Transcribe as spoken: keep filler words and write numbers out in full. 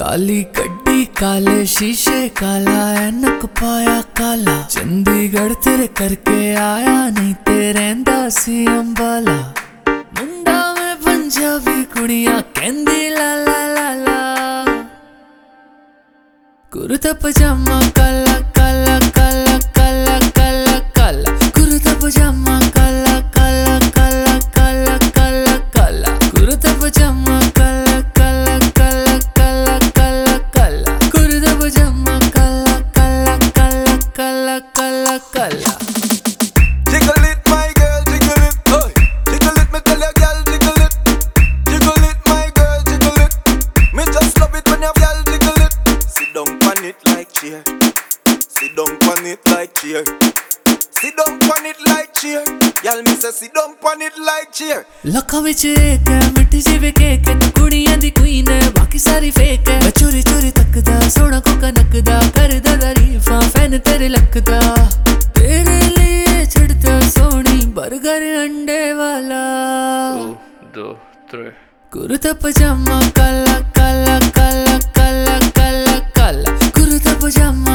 काली गड्डी काले शीशे काला ऐनक पाया काला चंडीगढ़ तेरे करके आया नहीं तेरे सी अंबाला मुंडा में पंजाबी कुड़ियां कहंदी ला ला ला ला कुर्ता पजामा काला काला काला काला काला काला कुर्ता पजामा काला काला काला काला काला काला कुर्ता पजामा काला काला काला काला काला काला कुर्ता पजामा काला काला काला काला काला काला Jiggle it, my girl, jiggle it, hey. Jiggle it, me tell ya, girl, jiggle it. Jiggle it, my girl, jiggle it. Me just love it when your girl jiggle it. Sit down on it like chair. Sit down on it like chair. Sit down on it like chair. Girl, me say sit down on it like chair. लखा विच एक है मिठी जिवे cake है तू कुड़ियां दी queen है बाकी सारी फेक है मैं चोरी चोरी तकदा सोना को कनकदा करदा तारीफां फैन तेरे लकदा तेरे लिए छड़ता सोनी बर्गर अंडे वाला दो तीन कुर्ता पजामा काला काला काला काला काला काला कुर्ता पजामा